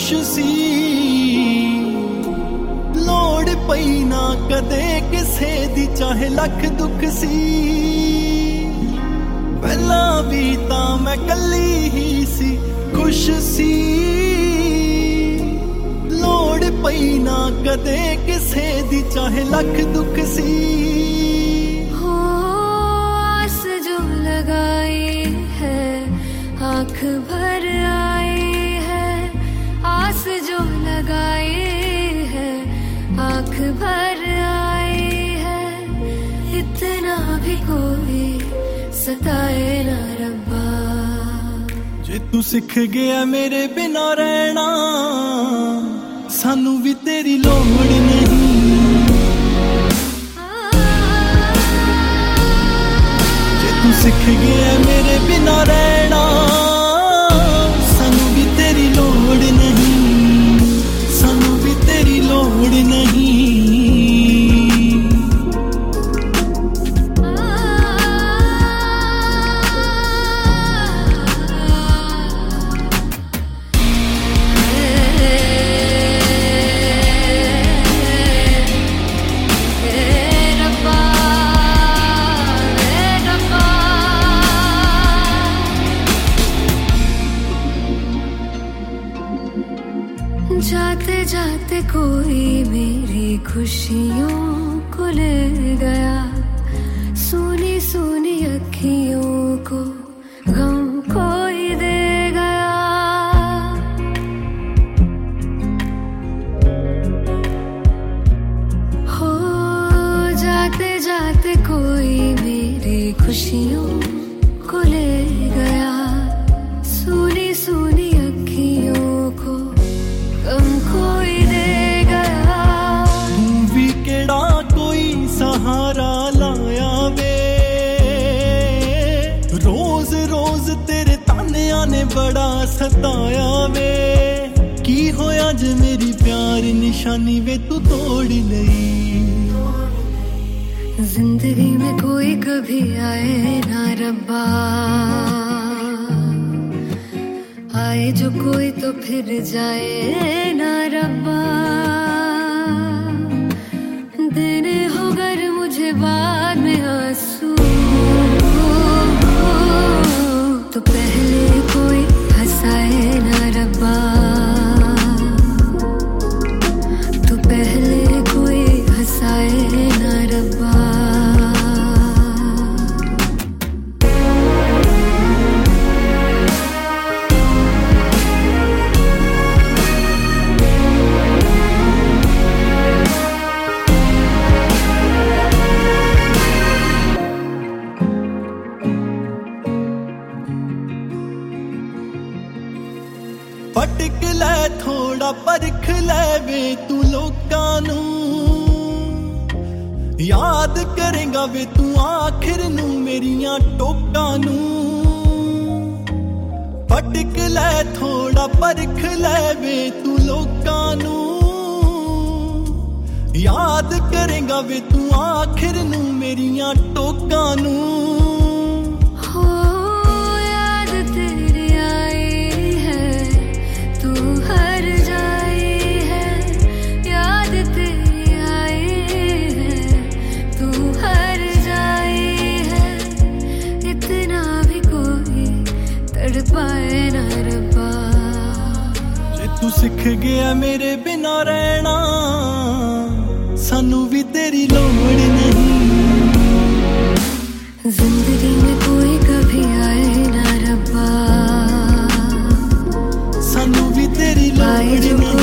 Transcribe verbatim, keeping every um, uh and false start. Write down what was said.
खुश सी लोड़ पई ना कदे किसे दी चाहे लख दुख सी पहला भी तां मैं कली ही सी खुश सी लोड़ पई ना कदे किसे दी चाहे लख दुख सी हो आस जो लगाई है आँख भर आई है आस जो लगाई है आँख भर आई है इतना भी कोई सताए ना रब्बा जे तू सिख गया मेरे बिना रहना सानू भी तेरी लोड़ नहीं जे तू सिख गया मेरे बिना रहना सानू भी तेरी लोड़ नहीं सानू भी तेरी लोड़ नहीं जाते जाते कोई मेरी खुशियों को ले गया सुनी सुनी अखियों को गम कोई दे गया हो जाते जाते कोई मेरी खुशियों को ले गया सुनी सुनी अखियों को गम कोई दे गया तू भी केड़ा कोई सहारा लाया वे रोज रोज तेरे तानिया ने बड़ा सताया वे की होया जे मेरी प्यार निशानी वे तू तोड़ लई जिंदगी में कोई कभी आए ना रब्बा आए जो कोई तो फिर जाए ना रब्बा देने हो गर मुझे बाद में आंसू तो पहले कोई हंसाए ना रब्बा तो पहले कोई हंसाए ना रब्बा पटक लै थोड़ा परख लै वे तू लोकां नू याद करेगा वे तू आखिर नू मेरियां टोकां नू पटक लै थोड़ा परख लै वे तू लोकां नू याद करेगा वे तू आखिर नू मेरियां टोकां नू पाए ना रब्बा जे तू सिख गया मेरे बिना रहना सानू भी तेरी लोड़ नहीं जिंदगी में कोई कभी आए ना रब्बा सानू भी तेरी लोड़ नहीं।